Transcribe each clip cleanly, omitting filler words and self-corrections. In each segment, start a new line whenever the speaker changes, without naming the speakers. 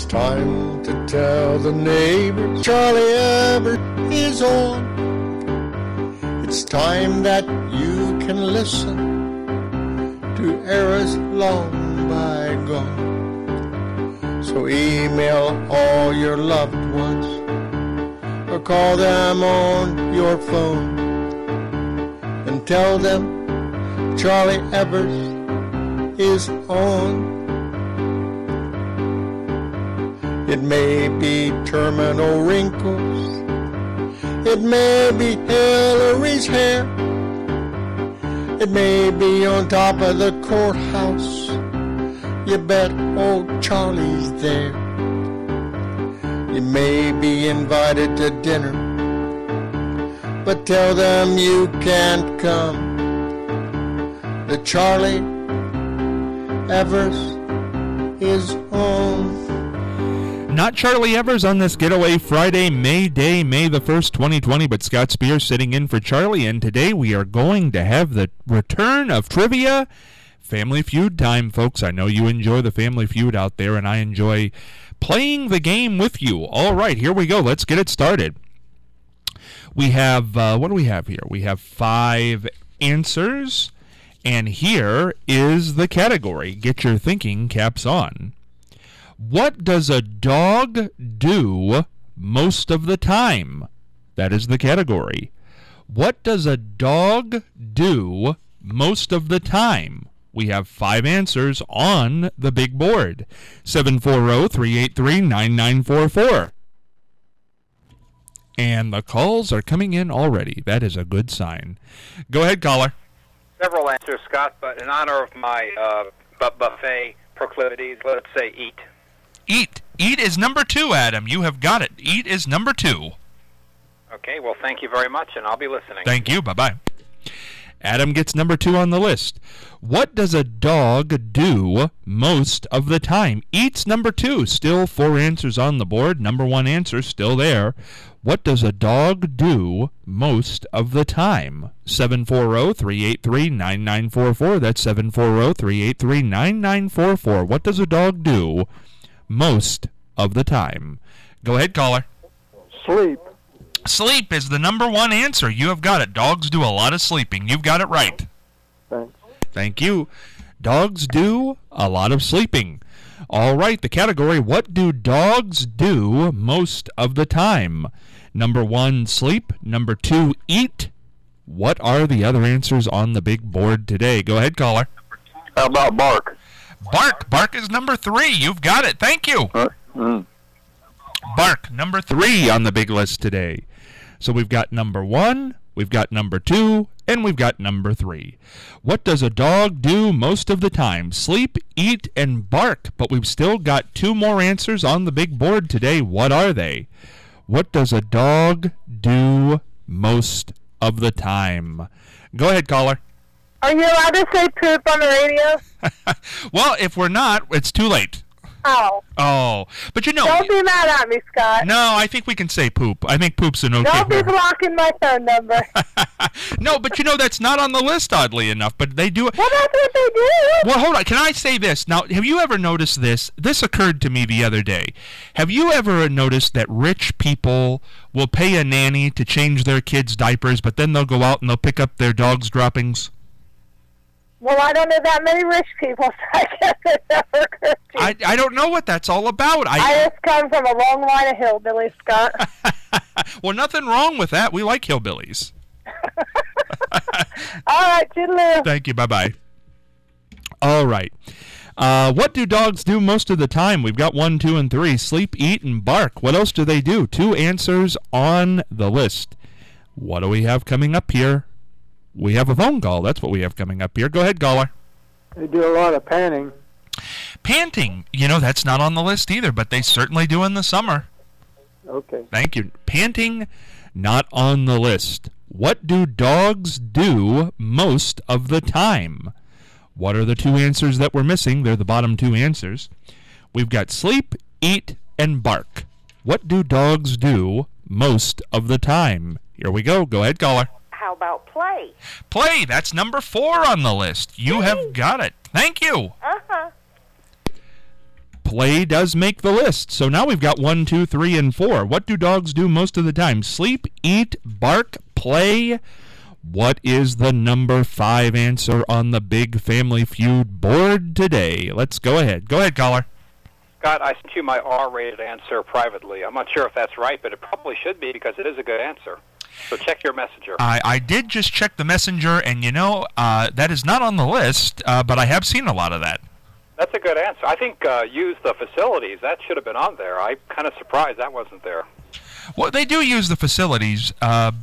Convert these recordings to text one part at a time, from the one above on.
time to tell the neighbors Charlie Evers is on. It's time that you can listen to eras long bygone. So email all your loved ones or call them on your phone and tell them Charlie Evers is on. It may be terminal wrinkles, it may be Hillary's hair, it may be on top of the courthouse. You bet old Charlie's there. You may be invited to dinner, but tell them you can't come. The Charlie Evers is on.
Not Charlie Evers on this Getaway Friday, May Day, May the 1st, 2020, but Scott Spears sitting in for Charlie, and today we are going to have the return of trivia. Family Feud time, folks. I know you enjoy the Family Feud out there, and I enjoy playing the game with you. All right, here we go. Let's get it started. We have, what do we have here? We have 5 answers, and here is the category. Get your thinking caps on. What does a dog do most of the time? That is the category. What does a dog do most of the time? We have 5 answers on the big board. 740-383-9944. And the calls are coming in already. That is a good sign. Go ahead, caller.
Several answers, Scott, but in honor of my buffet proclivities, let's say eat.
Eat. Eat is number 2, Adam. You have got it. Eat is number 2.
Okay, well, thank you very much, and I'll be listening.
Thank you. Bye-bye. Adam gets number 2 on the list. What does a dog do most of the time? Eat's number 2. Still 4 answers on the board. Number 1 answer still there. What does a dog do most of the time? 740-383-9944. That's 740-383-9944. What does a dog do most of the time? Go ahead, caller.
Sleep.
Sleep is the number 1 answer. You have got it. Dogs do a lot of sleeping. You've got it right.
Thanks.
Thank you. Dogs do a lot of sleeping. All right, the category, what do dogs do most of the time? Number 1, sleep. Number 2, eat. What are the other answers on the big board today? Go ahead, caller.
How about bark?
Bark. Bark is number 3. You've got it. Thank you. Bark, number 3 on the big list today. So we've got number 1, we've got number 2, and we've got number 3. What does a dog do most of the time? Sleep, eat, and bark. But we've still got 2 more answers on the big board today. What are they? What does a dog do most of the time? Go ahead, caller.
Are you allowed to say poop on the radio?
Well, if we're not, it's too late.
Oh,
but you know...
Don't be mad at me, Scott.
No, I think we can say poop. I think poop's an okay
Don't be
word.
blocking my phone number.
No, but you know, that's not on the list, oddly enough, but they do it.
Well, that's what they do.
Well, hold on. Can I say this? Now, have you ever noticed this? This occurred to me the other day. Have you ever noticed that rich people will pay a nanny to change their kids' diapers, but then they'll go out and they'll pick up their dog's droppings?
Well, I don't know that many rich people, so I guess it never occurred to me.
I don't know what that's all about.
I just come from a long line of hillbillies, Scott.
Well, nothing wrong with that. We like hillbillies.
All right, toodaloo.
Thank you. Bye-bye. All right. What do dogs do most of the time? We've got 1, 2, and 3. Sleep, eat, and bark. What else do they do? 2 answers on the list. What do we have coming up here? We have a phone call. That's what we have coming up here. Go ahead, caller.
They do a lot of panting.
Panting. You know, that's not on the list either, but they certainly do in the summer.
Okay.
Thank you. Panting, not on the list. What do dogs do most of the time? What are the 2 answers that we're missing? They're the bottom 2 answers. We've got sleep, eat, and bark. What do dogs do most of the time? Here we go. Go ahead, caller.
How about play?
Play. That's number 4 on the list. You have got it. Thank you.
Uh-huh.
play does make the list. So now we've got 1, 2, 3, and 4. What do dogs do most of the time? Sleep, eat, bark, play. What is the number 5 answer on the Big Family Feud board today? Let's go ahead. Go ahead, caller.
Scott, I sent you my R-rated answer privately. I'm not sure if that's right, but it probably should be because it is a good answer. So check your messenger.
I did just check the messenger, and that is not on the list, but I have seen a lot of that.
That's a good answer. I think use the facilities. That should have been on there. I'm kind of surprised that wasn't there.
Well, they do use the facilities.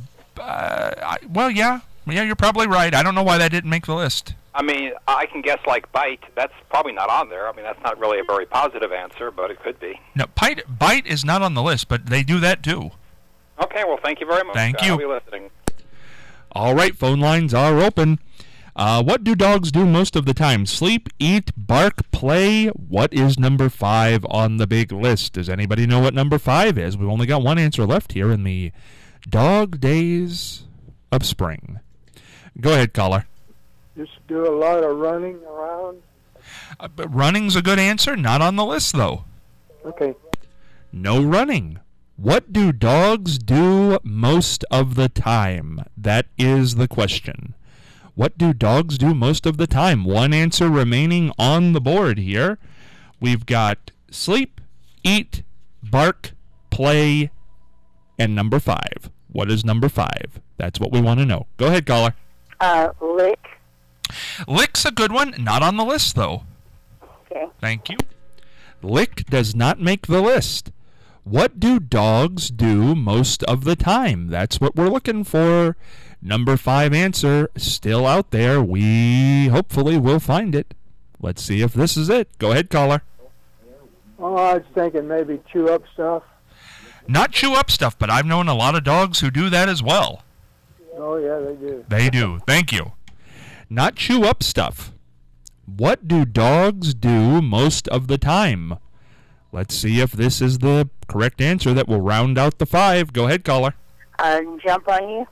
Well, yeah, you're probably right. I don't know why that didn't make the list.
I mean, I can guess like bite. That's probably not on there. I mean, that's not really a very positive answer, but it could be.
No, bite is not on the list, but they do that too.
Okay, well, thank you very much.
Thank you.
I'll be listening.
All right, phone lines are open. What do dogs do most of the time? Sleep, eat, bark, play. What is number 5 on the big list? Does anybody know what number 5 is? We've only got one answer left here in the dog days of spring. Go ahead, caller.
Just do a lot of running around.
But running's a good answer. Not on the list, though.
Okay.
No running. What do dogs do most of the time? That is the question. What do dogs do most of the time? One answer remaining on the board here. We've got sleep, eat, bark, play, and number 5. What is number 5? That's what we want to know. Go ahead, caller.
Lick.
Lick's a good one. Not on the list, though.
Okay.
Thank you. Lick does not make the list. What do dogs do most of the time? That's what we're looking for. Number 5 answer still out there. We hopefully will find it. Let's see if this is it. Go ahead, caller.
Oh, I was thinking maybe chew up stuff.
Not chew up stuff, but I've known a lot of dogs who do that as well.
Oh, yeah, they do.
They do. Thank you. Not chew up stuff. What do dogs do most of the time? Let's see if this is the correct answer that will round out the 5. Go ahead, caller.
Jump on you.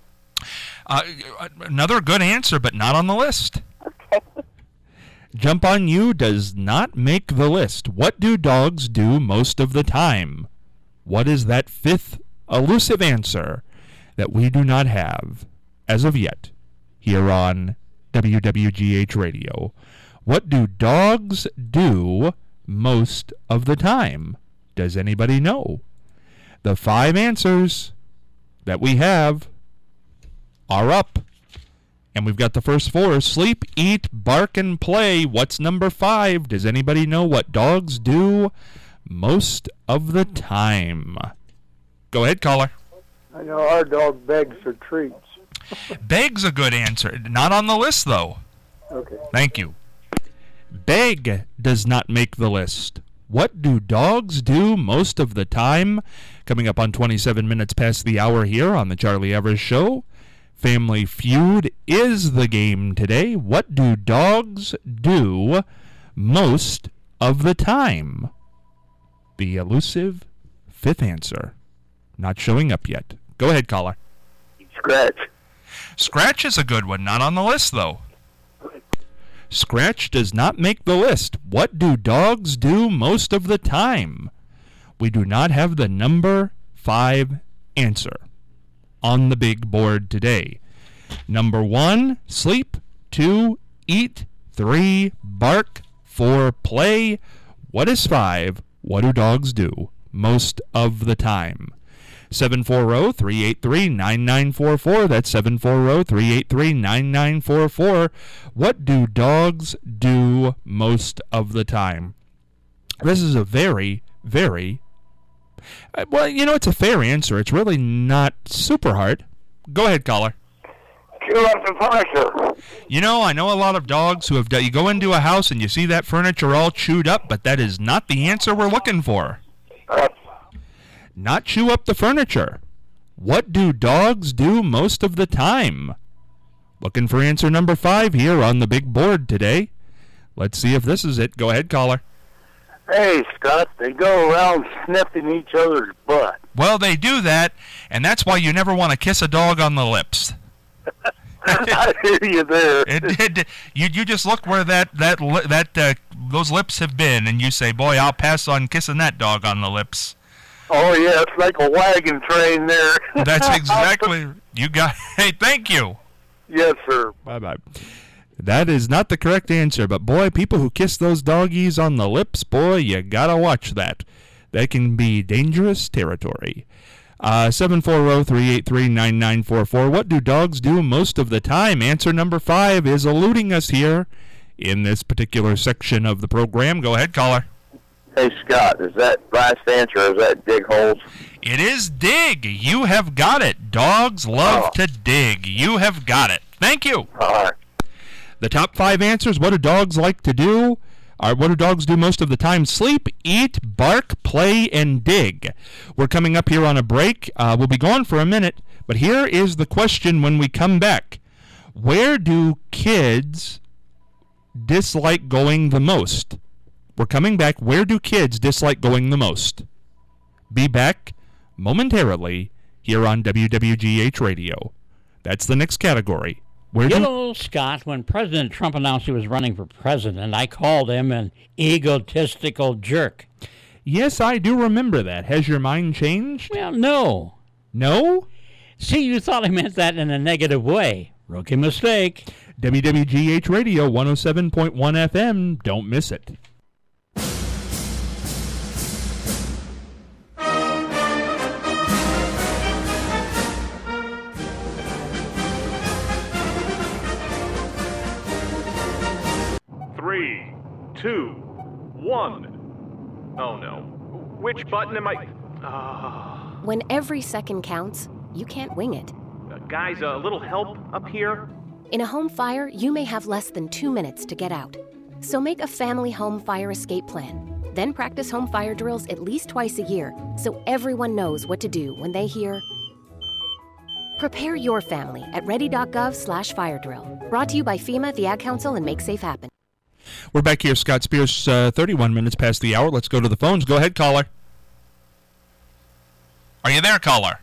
Another good answer, but not on the list.
Okay.
Jump on you does not make the list. What do dogs do most of the time? What is that 5th elusive answer that we do not have as of yet here on WWGH Radio? What do dogs do most of the time? Does anybody know? The 5 answers that we have are up. And we've got the first 4. Sleep, eat, bark, and play. What's number 5? Does anybody know what dogs do most of the time? Go ahead, caller.
I know our dog begs for treats.
Beg's a good answer. Not on the list, though.
Okay.
Thank you. Beg does not make the list. What do dogs do most of the time? Coming up on 27 minutes past the hour here on the Charlie Evers Show. Family Feud is the game today. What do dogs do most of the time? The elusive 5th answer. Not showing up yet. Go ahead, caller.
Scratch.
Scratch is a good one. Not on the list, though. Scratch does not make the list. What do dogs do most of the time? We do not have the number 5 answer on the big board today. Number 1, sleep. 2, eat. 3, bark. 4, play. What is 5? What do dogs do most of the time? 740-383-9944. That's 740-383-9944. What do dogs do most of the time? This is a very, very... well, it's a fair answer. It's really not super hard. Go ahead, caller.
Chew up the furniture.
I know a lot of dogs who have... you go into a house and you see that furniture all chewed up, but that is not the answer we're looking for. Not chew up the furniture. What do dogs do most of the time? Looking for answer number 5 here on the big board today. Let's see if this is it. Go ahead, caller.
Hey, Scott, they go around sniffing each other's butt.
Well, they do that, and that's why you never want to kiss a dog on the lips.
I hear you there.
You just look where that those lips have been, and you say, boy, I'll pass on kissing that dog on the lips.
Oh, yeah, it's like a wagon train there.
That's exactly, you got, hey, thank you.
Yes, sir.
Bye-bye. That is not the correct answer, but boy, people who kiss those doggies on the lips, boy, you gotta watch that. That can be dangerous territory. 740-383-9944. What do dogs do most of the time? Answer number 5 is eluding us here in this particular section of the program. Go ahead, caller.
Hey, Scott, is that right answer or is that dig holes?
It is dig. You have got it. Dogs love to dig. You have got it. Thank you.
All right.
The top 5 answers, what do dogs like to do? What do dogs do most of the time? Sleep, eat, bark, play, and dig. We're coming up here on a break. We'll be gone for a minute, but here is the question when we come back. Where do kids dislike going the most? We're coming back. Where do kids dislike going the most? Be back momentarily here on WWGH Radio. That's the next category.
Scott, when President Trump announced he was running for president, I called him an egotistical jerk.
Yes, I do remember that. Has your mind changed?
Well, no.
No?
See, you thought I meant that in a negative way. Rookie mistake.
WWGH Radio 107.1 FM. Don't miss it.
Three, two, one. Oh no. Which button am I?
When every second counts, you can't wing it.
Guys, a little help up here?
In a home fire, you may have less than 2 minutes to get out. So make a family home fire escape plan. Then practice home fire drills at least twice a year so everyone knows what to do when they hear. Prepare your family at ready.gov/fire drill. Brought to you by FEMA, the Ad Council, and Make Safe Happen.
We're back here, Scott Spears, 31 minutes past the hour. Let's go to the phones. Go ahead, caller. Are you there, caller?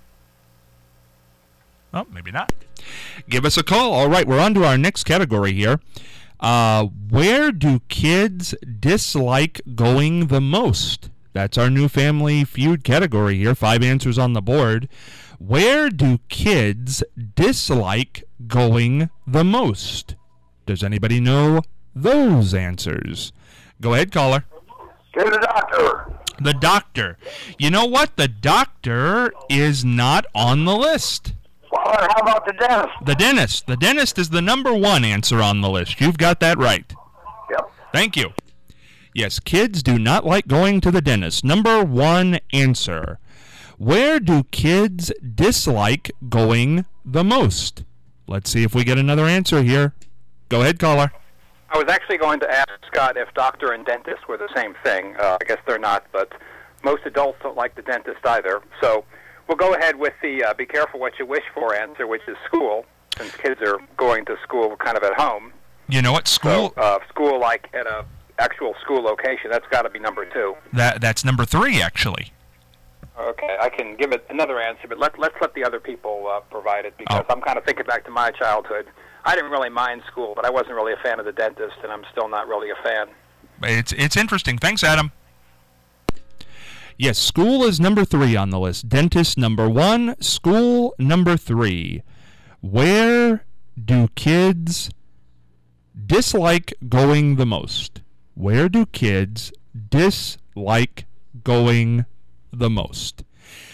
Oh, maybe not. Give us a call. All right, we're on to our next category here. Where do kids dislike going the most? That's our new Family Feud category here. 5 answers on the board. Where do kids dislike going the most? Does anybody know those answers? Go ahead, caller.
To the doctor.
The doctor. You know what? The doctor is not on the list.
Well, how about the dentist?
The dentist. The dentist is the number 1 answer on the list. You've got that right.
Yep.
Thank you. Yes, kids do not like going to the dentist. Number 1 answer. Where do kids dislike going the most? Let's see if we get another answer here. Go ahead, caller.
I was actually going to ask Scott if doctor and dentist were the same thing. I guess they're not, but most adults don't like the dentist either. So we'll go ahead with the be careful what you wish for answer, which is school, since kids are going to school kind of at home.
You know what? School?
So, school like at a actual school location, that's got to be number 2.
That's number 3, actually.
Okay, I can give it another answer, but let's let the other people provide it, because I'm kind of thinking back to my childhood. I didn't really mind school, but I wasn't really a fan of the dentist, and I'm still not really a fan.
It's interesting. Thanks, Adam. Yes, school is number 3 on the list. Dentist number 1, school number 3. Where do kids dislike going the most? Where do kids dislike going the most?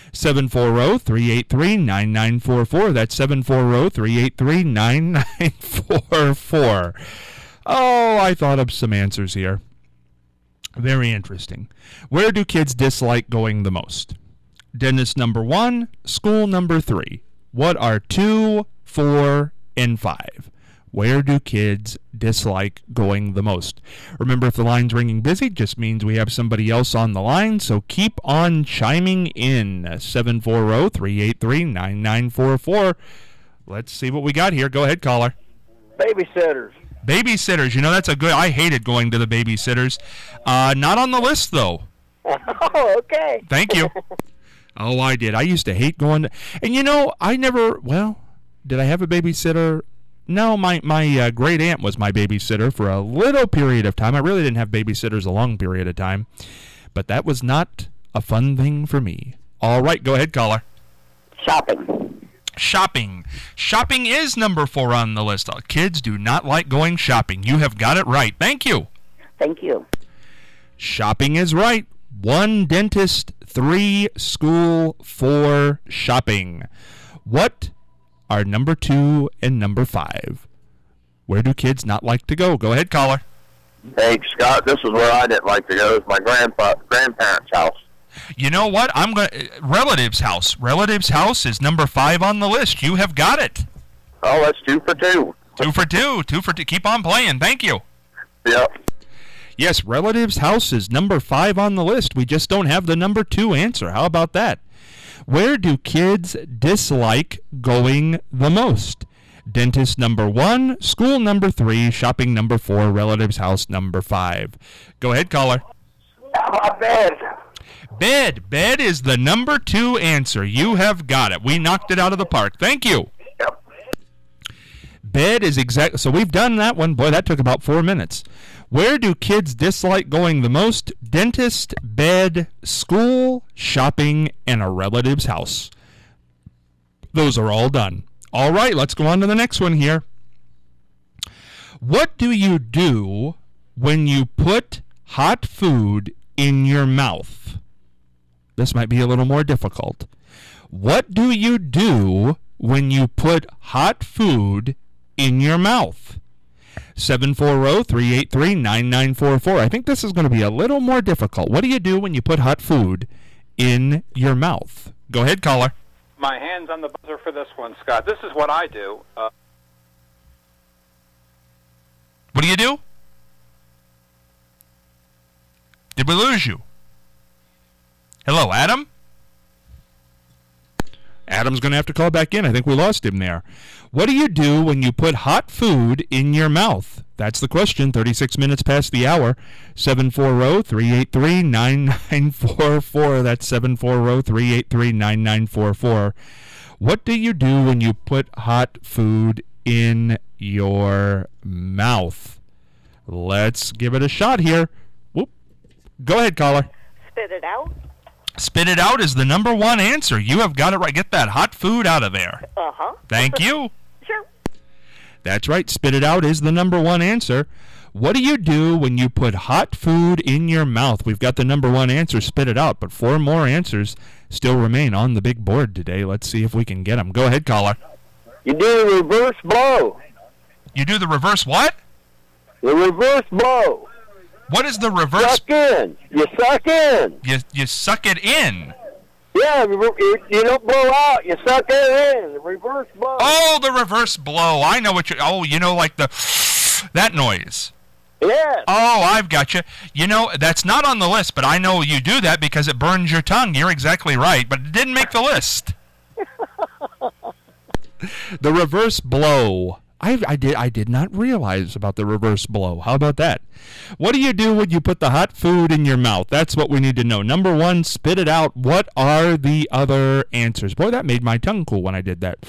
740-383-9944. That's 740-383-9944. Oh, I thought of some answers here. Very interesting. Where do kids dislike going the most? Dentist number 1, school number 3. What are 2, 4, and 5? Where do kids dislike going the most? Remember, if the line's ringing busy, just means we have somebody else on the line, so keep on chiming in. 740-383-9944. Let's see what we got here. Go ahead, caller.
Babysitters.
Babysitters. You know, that's a good... I hated going to the babysitters. Not on the list, though.
Oh, okay.
Thank you. Oh, I did. I used to hate going to... And, you know, I never... Well, did I have a babysitter? No, my great aunt was my babysitter for a little period of time. I really didn't have babysitters a long period of time, but that was not a fun thing for me. All right, go ahead, caller.
Shopping.
Shopping is number 4 on the list. Kids do not like going shopping. You have got it right. Thank you.
Thank you.
Shopping is right. 1 dentist, 3 school, 4 shopping. What are number 2 and number 5? Where do kids not like to go? Go ahead, caller.
Hey, Scott, this is where I didn't like to go. It's my grandparents' house.
You know what? Relative's house. Relative's house is number 5 on the list. You have got it.
Oh, that's 2 for 2.
2 for 2. 2 for 2. Keep on playing. Thank you.
Yep.
Yes, relative's house is number 5 on the list. We just don't have the number 2 answer. How about that? Where do kids dislike going the most? Dentist number 1, school number 3, shopping number 4, relative's house number 5. Go ahead, caller.
Bed.
Bed is the number 2 answer. You have got it. We knocked it out of the park. Thank you.
Yep.
Bed is exact. So we've done that one. Boy, that took about 4 minutes. Where do kids dislike going the most? Dentist, bed, school, shopping, and a relative's house. Those are all done. All right, let's go on to the next one here. What do you do when you put hot food in your mouth? This might be a little more difficult. What do you do when you put hot food in your mouth? 740-383-9944. I think this is going to be a little more difficult. What do you do when you put hot food in your mouth? Go ahead, caller.
My hand's on the buzzer for this one, Scott. This is what I do.
What do you do? Did we lose you? Hello, Adam? Adam's going to have to call back in. I think we lost him there. What do you do when you put hot food in your mouth? That's the question. 36 minutes past the hour. 740-383-9944. That's 740-383-9944. What do you do when you put hot food in your mouth? Let's give it a shot here. Whoop. Go ahead, caller.
Spit it out.
Spit it out is the number 1 answer. You have got it right. Get that hot food out of there.
Uh-huh.
Thank you.
Sure.
That's right. Spit it out is the number 1 answer. What do you do when you put hot food in your mouth? We've got the number 1 answer, spit it out, but 4 more answers still remain on the big board today. Let's see if we can get them. Go ahead, caller.
You do the reverse blow.
You do the reverse what?
The reverse blow.
What is the reverse?
Suck in. You suck in.
You suck it in.
Yeah, you don't blow out. You suck it in. The reverse blow.
Oh, the reverse blow. I know what you. Oh, you know, like that noise.
Yes.
Oh, I've got you. You know, that's not on the list, but I know you do that because it burns your tongue. You're exactly right, but it didn't make the list. The reverse blow. I did not realize about the reverse blow. How about that? What do you do when you put the hot food in your mouth? That's what we need to know. Number 1, spit it out. What are the other answers? Boy, that made my tongue cool when I did that.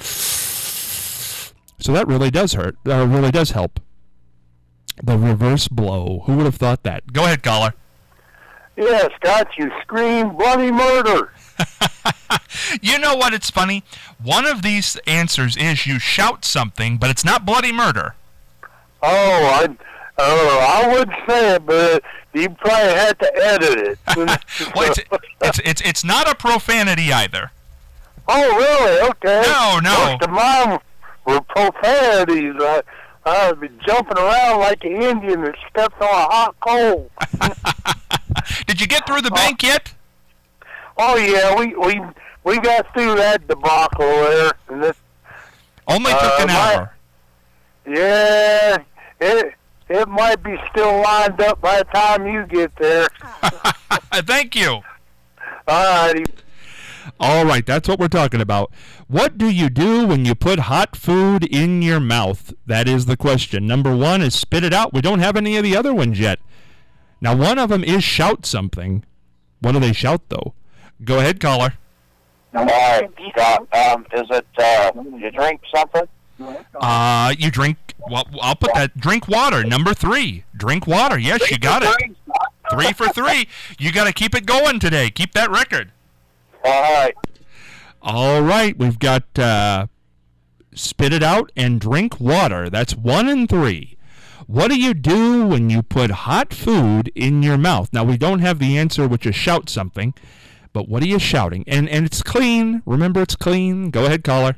So that really does hurt. Really does help. The reverse blow. Who would have thought that? Go ahead, caller.
Yeah, Scott, you scream bloody murder.
You know what? It's funny. One of these answers is you shout something, but it's not bloody murder.
Oh, I would say it, but you probably had to edit it.
Well, it's not a profanity either.
Oh, really? Okay.
No.
Most of mine were profanities. I'd be jumping around like an Indian that stepped on a hot coal.
Did you get through the bank yet?
Oh yeah, we got through that debacle there. And this,
only took an hour.
Yeah, it might be still lined up by the time you get there.
Thank you.
All righty.
All right, that's what we're talking about. What do you do when you put hot food in your mouth? That is the question. Number 1 is spit it out. We don't have any of the other ones yet. Now, one of them is shout something. What do they shout, though? Go ahead, caller.
All right, Scott. Is it you drink something?
You drink, well, I'll put that, drink water, number 3. Drink water. Yes, you got it. 3 for 3. You got to keep it going today. Keep that record.
All right.
All right, we've got spit it out and drink water. That's 1 and 3. What do you do when you put hot food in your mouth? Now, we don't have the answer, which is shout something, but what are you shouting? And it's clean. Remember, it's clean. Go ahead, caller.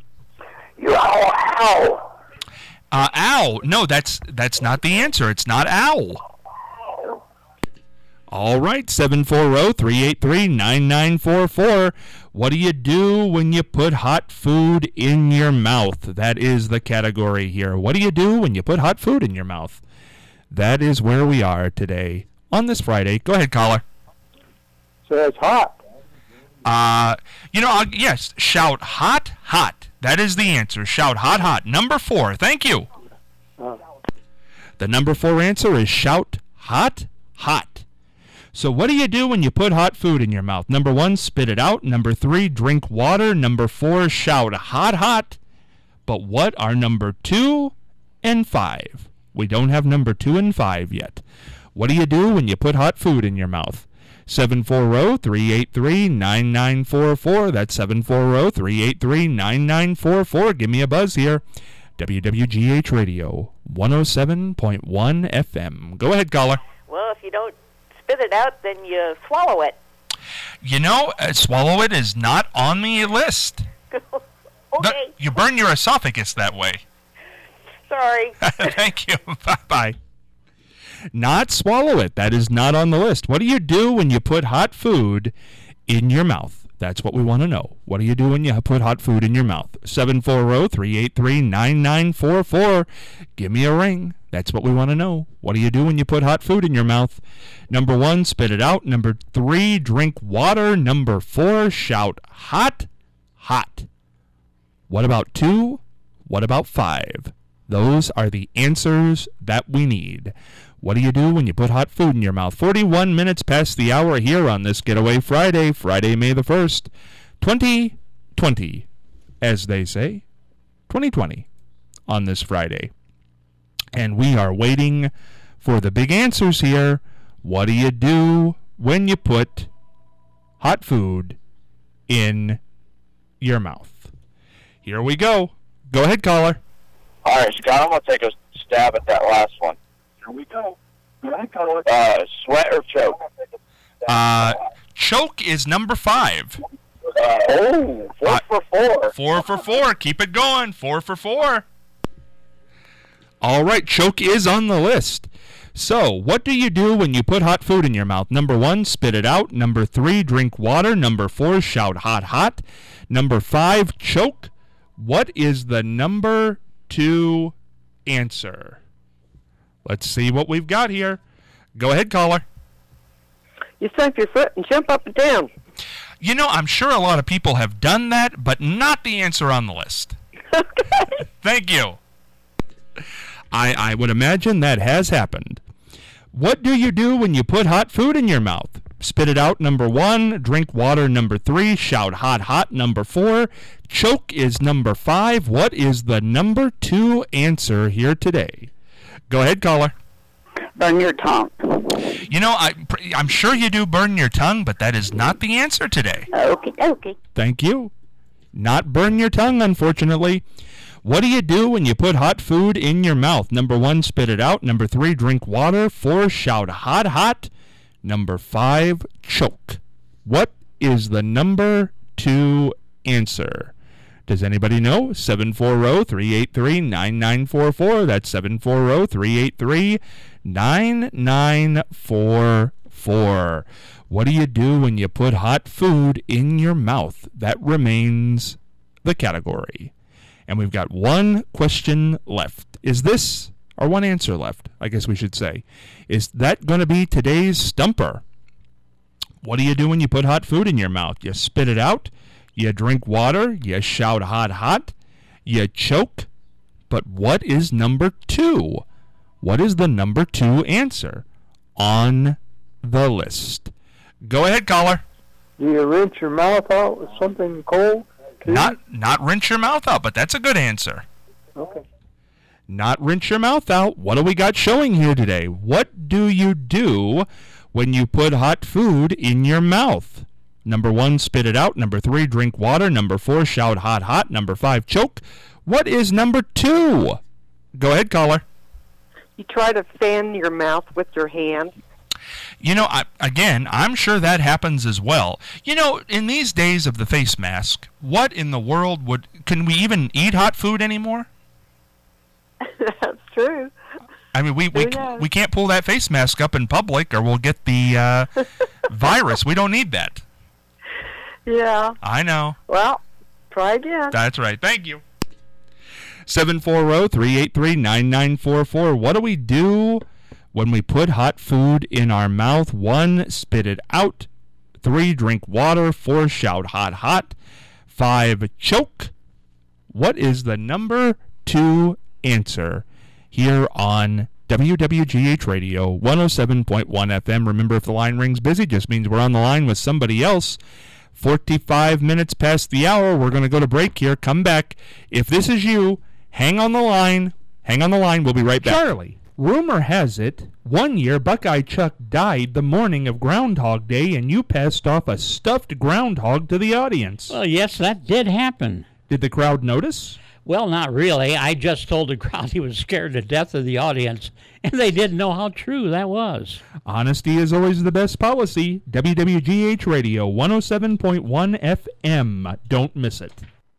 Ow.
Ow. No, that's not the answer. It's not owl. All right, 740-383-9944. What do you do when you put hot food in your mouth? That is the category here. What do you do when you put hot food in your mouth? That is where we are today on this Friday. Go ahead, caller.
So it's hot.
Yes, shout hot, hot. That is the answer. Shout hot, hot. Number 4. Thank you. The number 4 answer is shout hot, hot. So what do you do when you put hot food in your mouth? Number 1, spit it out. Number 3, drink water. Number 4, shout hot, hot. But what are number 2 and 5? We don't have number 2 and 5 yet. What do you do when you put hot food in your mouth? 740-383-9944. That's 740-383-9944. Give me a buzz here. WWGH Radio, 107.1 FM. Go ahead, caller.
Well, if you don't spit it out, then you swallow it.
Swallow it is not on the list.
Okay.
You burn your esophagus that way.
Sorry.
Thank you. Bye-bye. Not swallow it. That is not on the list. What do you do when you put hot food in your mouth? That's what we want to know. What do you do when you put hot food in your mouth? 740-383-9944. Give me a ring. That's what we want to know. What do you do when you put hot food in your mouth? Number 1, spit it out. Number 3, drink water. Number 4, shout hot, hot. What about 2? What about 5? Those are the answers that we need. What do you do when you put hot food in your mouth? 41 minutes past the hour here on this Getaway Friday, May the 1st, 2020, as they say, 2020 on this Friday. And we are waiting for the big answers here. What do you do when you put hot food in your mouth? Here we go. Go ahead, caller.
All right, Scott, I'm going to take a stab at that last one. Here we go. Sweat or choke?
Choke is number 5.
4 for 4.
4 for 4. Keep it going. 4 for 4. All right, choke is on the list. So, what do you do when you put hot food in your mouth? Number 1, spit it out. Number 3, drink water. Number 4, shout hot, hot. Number 5, choke. What is the number 2 answer? Let's see what we've got here. Go ahead, caller.
You stamp your foot and jump up and down.
I'm sure a lot of people have done that, but not the answer on the list.
Okay.
Thank you. I would imagine that has happened. What do you do when you put hot food in your mouth? Spit it out, number 1. Drink water, number 3. Shout hot, hot, number 4. Choke is number 5. What is the number 2 answer here today? Go ahead, caller.
Burn your tongue.
I'm sure you do burn your tongue, but that is not the answer today.
Okay.
Thank you. Not burn your tongue, unfortunately. What do you do when you put hot food in your mouth? Number 1, spit it out. Number 3, drink water. 4, shout hot, hot. Number 5, choke. What is the number 2 answer? Does anybody know? 740-383-9944. That's 740-383-9944. What do you do when you put hot food in your mouth? That remains the category. And we've got one question left. Or one answer left, I guess we should say. Is that going to be today's stumper? What do you do when you put hot food in your mouth? You spit it out. You drink water, you shout hot, hot, you choke. But what is number 2? What is the number 2 answer on the list? Go ahead, caller.
Do you rinse your mouth out with something cold?
Not rinse your mouth out, but that's a good answer.
Okay.
Not rinse your mouth out. What do we got showing here today? What do you do when you put hot food in your mouth? Number 1, spit it out. Number 3, drink water. Number 4, shout hot, hot. Number 5, choke. What is number 2? Go ahead, caller.
You try to fan your mouth with your hand.
You know, I'm sure that happens as well. You know, in these days of the face mask, what in the world can we even eat hot food anymore?
That's true.
I mean, we can't pull that face mask up in public or we'll get the virus. We don't need that.
Yeah.
I know.
Well, try again.
That's right. Thank you. 740-383-9944. What do we do when we put hot food in our mouth? 1, spit it out. 3, drink water. 4, shout hot, hot. 5, choke. What is the number 2 answer here on WWGH Radio 107.1 FM? Remember, if the line rings busy, just means we're on the line with somebody else. 45 minutes past the hour. We're going to go to break here. Come back. If this is you, hang on the line. Hang on the line. We'll be right back. Charlie, rumor has it, one year Buckeye Chuck died the morning of Groundhog Day, and you passed off a stuffed groundhog to the audience.
Well, yes, that did happen.
Did the crowd notice?
Well, not really. I just told the crowd he was scared to death of the audience, and they didn't know how true that was.
Honesty is always the best policy. WWGH Radio 107.1 FM. Don't miss it.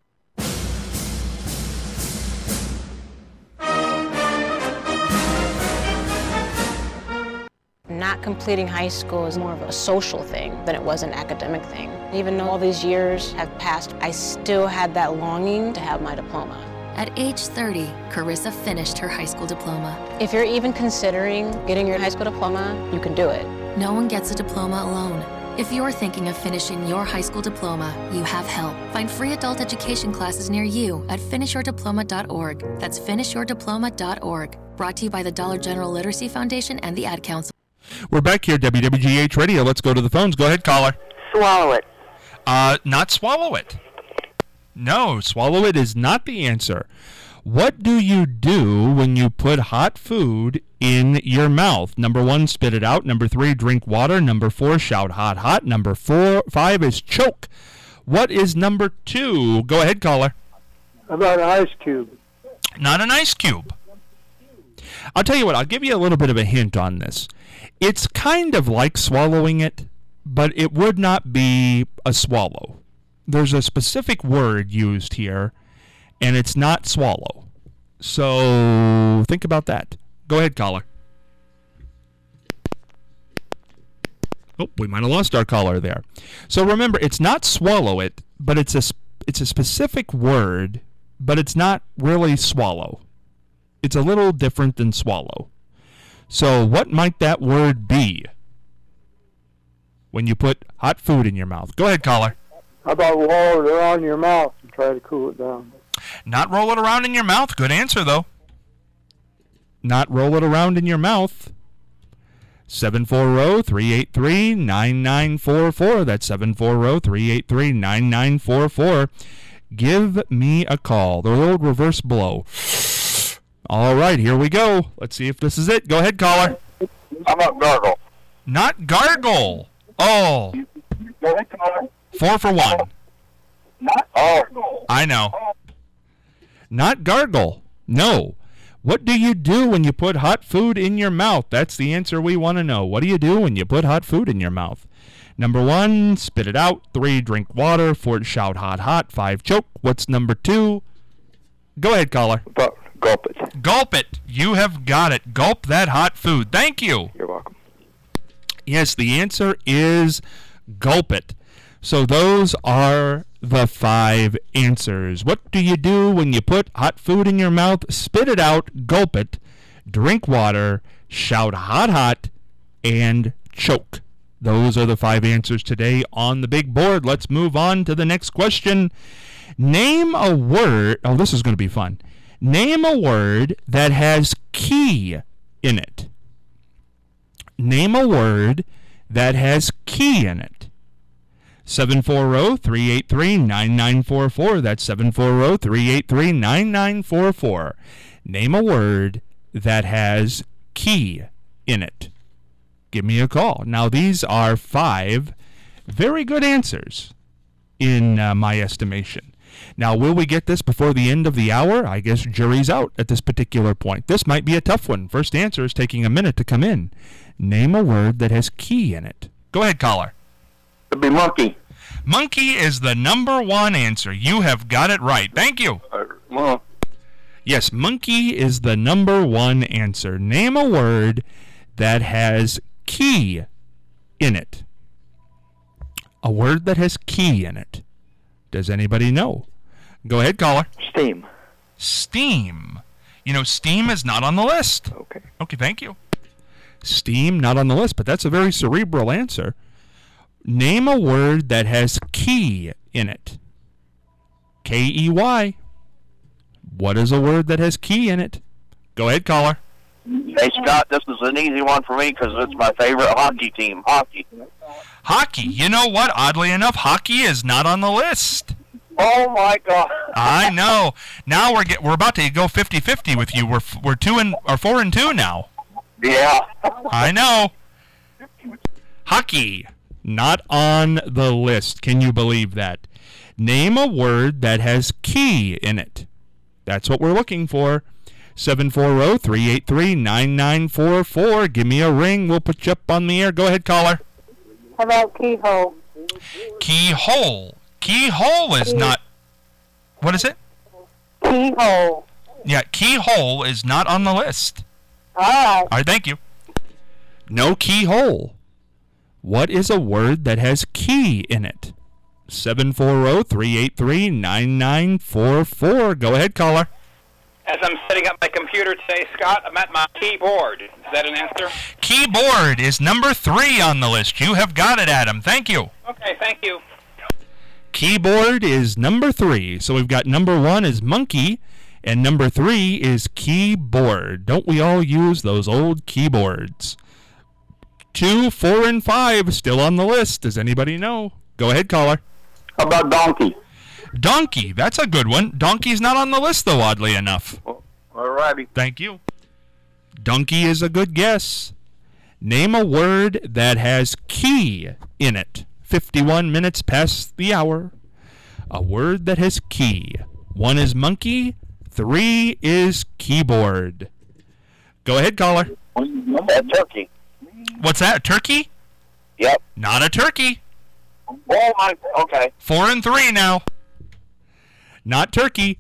Not completing high school is more of a social thing than it was an academic thing. Even though all these years have passed, I still had that longing to have my diploma.
At age 30, Carissa finished her high school diploma.
If you're even considering getting your high school diploma, you can do it.
No one gets a diploma alone. If you're thinking of finishing your high school diploma, you have help. Find free adult education classes near you at finishyourdiploma.org. That's finishyourdiploma.org. Brought to you by the Dollar General Literacy Foundation and the Ad Council.
We're back here, WWGH Radio. Let's go to the phones. Go ahead, caller.
Swallow it.
Not swallow it. No, swallow it is not the answer. What do you do when you put hot food in your mouth? Number 1, spit it out. Number 3, drink water. Number 4, shout hot, hot. Number 5 is choke. What is number 2? Go ahead, caller.
How about an ice cube?
Not an ice cube. I'll tell you what, I'll give you a little bit of a hint on this. It's kind of like swallowing it, but it would not be a swallow. There's a specific word used here, and it's not swallow. So think about that. Go ahead, caller. Oh, we might have lost our caller there. So remember, it's not swallow it, but it's a specific word, but it's not really swallow. It's a little different than swallow. So what might that word be when you put hot food in your mouth? Go ahead, caller.
How about roll it around your mouth and try to cool it down?
Not roll it around in your mouth. Good answer, though. Not roll it around in your mouth. 740-383-9944. That's 740-383-9944. Give me a call. The old reverse blow. All right, here we go. Let's see if this is it. Go ahead, caller.
How about gargle?
Not gargle. Oh.
Go ahead, caller.
4 for 1.
Not gargle.
I know. Not gargle. No. What do you do when you put hot food in your mouth? That's the answer we want to know. What do you do when you put hot food in your mouth? Number 1, spit it out. 3, drink water. 4, shout hot, hot. 5, choke. What's number 2? Go ahead, caller.
Gulp it.
Gulp it. You have got it. Gulp that hot food. Thank you.
You're welcome.
Yes, the answer is gulp it. So those are the 5 answers. What do you do when you put hot food in your mouth? Spit it out, gulp it, drink water, shout hot, hot, and choke. Those are the 5 answers today on the big board. Let's move on to the next question. Name a word. Oh, this is going to be fun. Name a word that has key in it. Name a word that has key in it. 740-383-9944. That's 740-383-9944. Name a word that has key in it. Give me a call. Now, these are 5 very good answers in my estimation. Now, will we get this before the end of the hour? I guess jury's out at this particular point. This might be a tough one. First answer is taking a minute to come in. Name a word that has key in it. Go ahead, caller.
It'd be monkey.
Monkey is the number 1 answer. You have got it right. Thank you. Yes, monkey is the number 1 answer. Name a word that has key in it. A word that has key in it. Does anybody know? Go ahead, caller.
Steam.
Steam. You know, steam is not on the list.
Okay.
Okay, thank you. Steam, not on the list, but that's a very cerebral answer. Name a word that has key in it. K-E-Y. What is a word that has key in it? Go ahead, caller.
Hey, Scott, this is an easy one for me because it's my favorite hockey team, hockey.
Hockey. You know what? Oddly enough, hockey is not on the list.
Oh, my God.
I know. Now we're about to go 50-50 with you. We're 4-2 now.
Yeah.
I know. Hockey. Not on the list. Can you believe that? Name a word that has key in it. That's what we're looking for. 740-383-9944. Give me a ring. We'll put you up on the air. Go ahead, caller.
How about keyhole?
Keyhole. Keyhole is not... What is it?
Keyhole.
Yeah, keyhole is not on the list.
All right.
All right, thank you. No keyhole. What is a word that has key in it? 740-383-9944. Go ahead, caller.
As I'm setting up my computer today, Scott, I'm at my keyboard. Is that an answer?
Keyboard is number 3 on the list. You have got it, Adam. Thank you.
Okay, thank you.
Keyboard is number 3. So we've got number 1 is monkey, and number 3 is keyboard. Don't we all use those old keyboards? 2, 4, and 5 still on the list. Does anybody know? Go ahead, caller.
How about donkey?
Donkey, that's a good one. Donkey's not on the list, though, oddly enough.
All righty.
Thank you. Donkey is a good guess. Name a word that has key in it. 51 minutes past the hour. A word that has key. 1 is monkey. 3 is keyboard. Go ahead, caller.
Turkey.
What's that, turkey?
Yep.
Not a turkey.
Oh, okay.
4 and 3 now. Not turkey.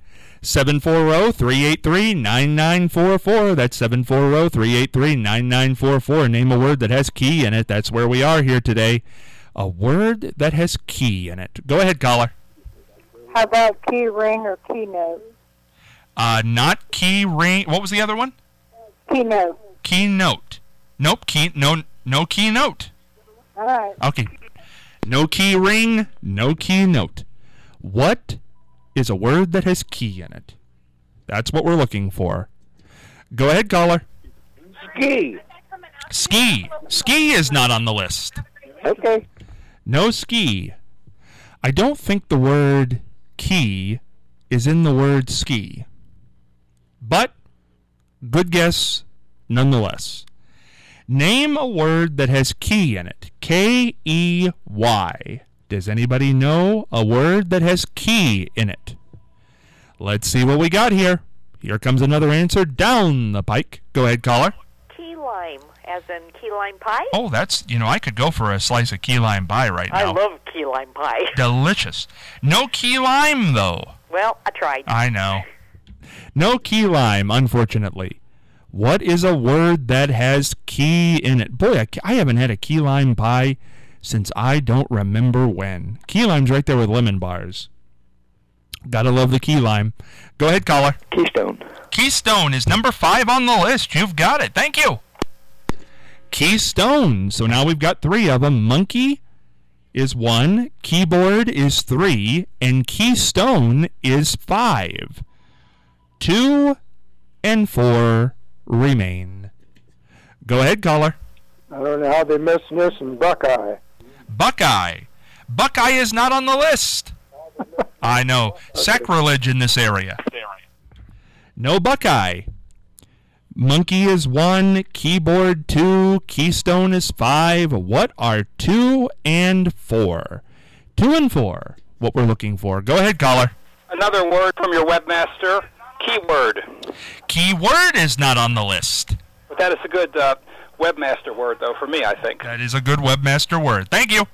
740-383-9944. That's 740-383-9944. Name a word that has key in it. That's where we are here today. A word that has key in it. Go ahead, caller.
How about key ring or keynote?
Not key ring. What was the other one?
Keynote.
Keynote. Nope. No keynote.
All right.
Okay. No key ring, no keynote. What is a word that has key in it? That's what we're looking for. Go ahead, caller.
Ski.
Ski. Ski is not on the list.
Okay.
No ski. I don't think the word key is in the word ski. But, good guess nonetheless. Name a word that has key in it. K-E-Y. Does anybody know a word that has key in it? Let's see what we got here. Here comes another answer down the pike. Go ahead, caller.
Key lime, as in key lime pie?
Oh, that's, I could go for a slice of key lime pie right now.
I love key lime pie.
Delicious. No key lime, though.
Well, I tried.
I know. No key lime, unfortunately. What is a word that has key in it? Boy, I haven't had a key lime pie since I don't remember when. Key lime's right there with lemon bars. Gotta love the key lime. Go ahead, caller.
Keystone.
Keystone is number 5 on the list. You've got it. Thank you. Keystone. So now we've got 3 of them. Monkey is 1, keyboard is 3, and keystone is 5. 2 and 4 remain. Go ahead, caller.
I don't know how they're missing this in Buckeye.
Buckeye. Buckeye is not on the list. I know. Sacrilege in this area. No Buckeye. Monkey is 1, keyboard 2, keystone is 5. What are 2 and 4? 2 and 4, what we're looking for. Go ahead, caller.
Another word from your webmaster, keyword.
Keyword is not on the list.
But that is a good webmaster word, though, for me, I think.
That is a good webmaster word. Thank you.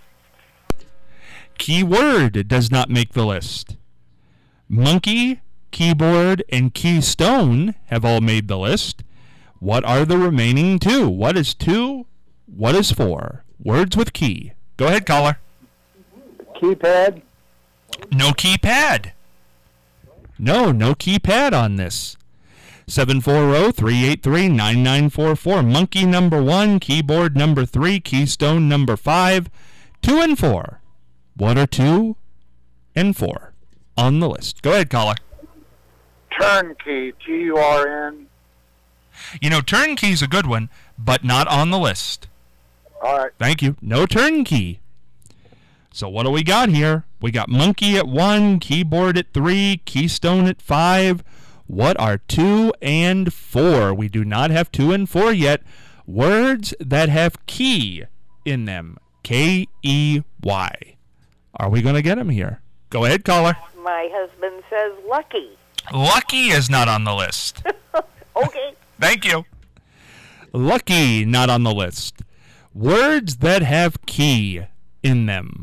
Keyword does not make the list. Monkey, keyboard, and keystone have all made the list. What are the remaining 2? What is 2? What is 4? Words with key. Go ahead, caller.
Keypad.
No keypad. No keypad on this. 740-383-9944. Monkey number 1, keyboard number 3, keystone number 5. 2 and 4. What are 2 and 4 on the list? Go ahead, caller.
Turnkey. Turn.
Turnkey's a good one, but not on the list.
All right.
Thank you. No turnkey. So what do we got here? We got monkey at 1, keyboard at 3, keystone at 5. What are 2 and 4? We do not have 2 and 4 yet. Words that have key in them. K-E-Y. Are we going to get them here? Go ahead, caller.
My husband says lucky.
Lucky is not on the list.
Okay.
Thank you. Lucky, not on the list. Words that have key in them.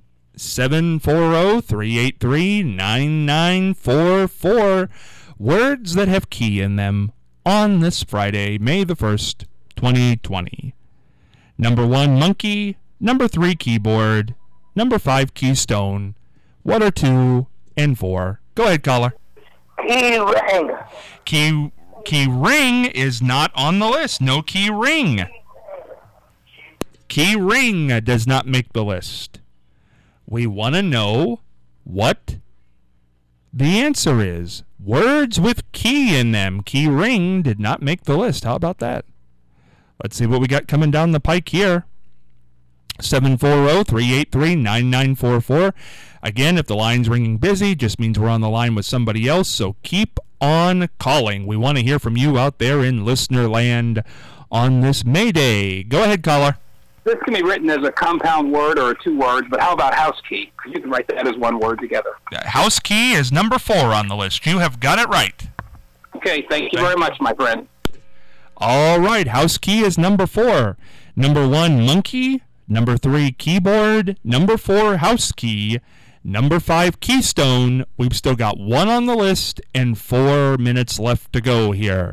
740-383-9944. Words that have key in them on this Friday, May the 1st, 2020. Number 1, monkey. Number 3, keyboard. Number 5, keystone. What are 2 and 4? Go ahead, caller.
Key ring.
Key ring is not on the list. No key ring. Key ring does not make the list. We want to know what the answer is. Words with key in them. Key ring did not make the list. How about that? Let's see what we got coming down the pike here. 740-383-9944. Again, if the line's ringing busy, just means we're on the line with somebody else, so keep on calling. We want to hear from you out there in listener land on this May Day. Go ahead, caller.
This can be written as a compound word or 2 words, but how about house key? Because you can write that as 1 word together.
House key is number 4 on the list. You have got it right.
Okay, thank you very much, my friend.
All right, house key is number 4. Number 1, monkey. Number 3, keyboard. Number 4, house key. Number 5, keystone. We've still got 1 on the list and 4 minutes left to go here.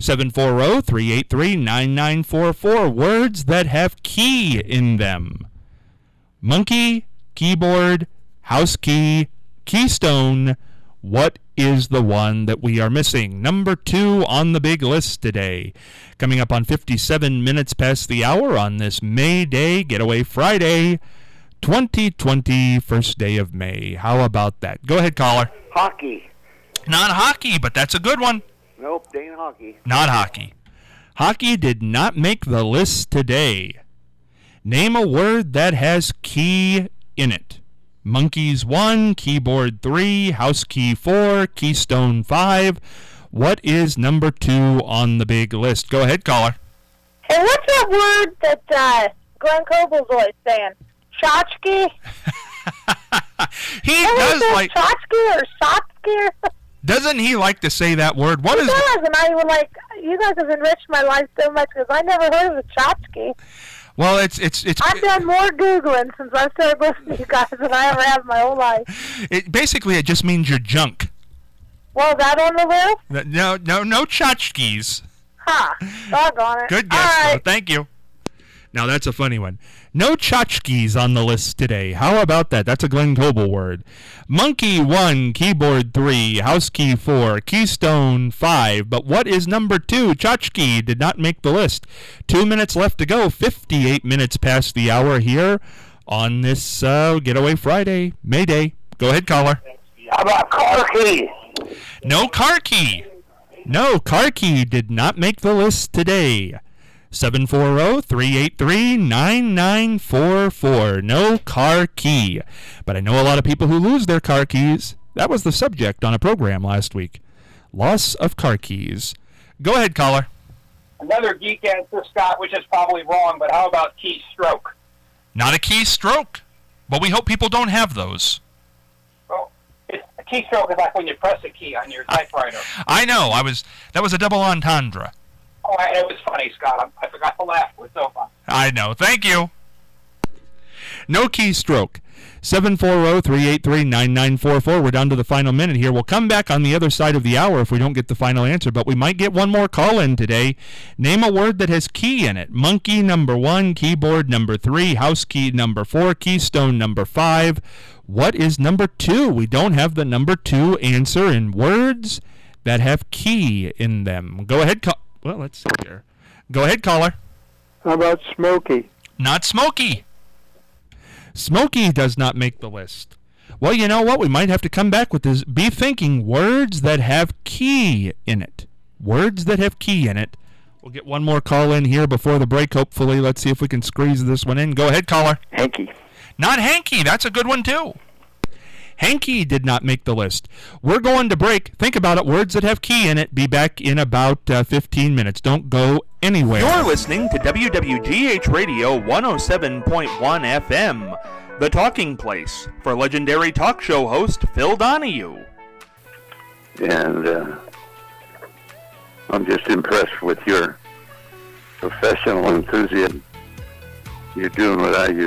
740-383-9944. Words that have key in them. Monkey, keyboard, house key, keystone. What is the one that we are missing? Number 2 on the big list today. Coming up on 57 minutes past the hour on this May Day, Getaway Friday, 2020, first day of May. How about that? Go ahead, caller.
Hockey.
Not hockey, but that's a good one.
Nope, ain't hockey.
Not hockey. Hockey did not make the list today. Name a word that has key in it. Monkeys 1, keyboard 3, house key 4, keystone 5. What is number 2 on the big list? Go ahead, caller.
Hey, what's that word that Glenn Coble's always saying? Tchotchke?
He does like
tchotchke or sotsky.
Doesn't he like to say that word? What
he
is
does, and I was like, you guys have enriched my life so much because I never heard of a tchotchke.
Well, it's.
I've done more Googling since I started listening to you guys than I ever have in my whole life.
It just means you're junk.
Well, that on the list?
No tchotchkes.
Huh. Doggone it.
Good guess, though. Thank you. Now, that's a funny one. No tchotchkes on the list today. How about that? That's a Glenn Coble word. Monkey 1, keyboard 3, house key 4, keystone 5. But what is number 2? Tchotchke did not make the list. 2 minutes left to go. 58 minutes past the hour here on this Getaway Friday, May Day. Go ahead, caller.
How about car key?
No car key. No, car key did not make the list today. 740-383-9944. No car key. But I know a lot of people who lose their car keys. That was the subject on a program last week. Loss of car keys. Go ahead, caller.
Another geek answer, Scott, which is probably wrong, but how about keystroke?
Not a keystroke, but we hope people don't have those.
Well, a keystroke is like when you press a key on your typewriter.
I know. That was a double entendre.
Oh, it was funny, Scott. I forgot to laugh. It was so fun.
I know. Thank you. No keystroke. 740-383-9944. We're down to the final minute here. We'll come back on the other side of the hour if we don't get the final answer, but we might get one more call in today. Name a word that has key in it. Monkey number 1, keyboard number 3, house key number 4, keystone number 5. What is number 2? We don't have the number 2 answer in words that have key in them. Go ahead, well, let's see here. Go ahead, caller.
How about Smokey?
Not Smokey. Smokey does not make the list. Well, you know what? We might have to come back with this. Be thinking words that have key in it. Words that have key in it. We'll get one more call in here before the break, hopefully. Let's see if we can squeeze this one in. Go ahead, caller.
Hanky.
Not hanky. That's a good one, too. Hanky did not make the list. We're going to break. Think about it. Words that have key in it. Be back in about 15 minutes. Don't go anywhere. You're listening to WWGH Radio 107.1 FM, the talking place for legendary talk show host Phil Donahue.
And I'm just impressed with your professional enthusiasm. You're doing what I used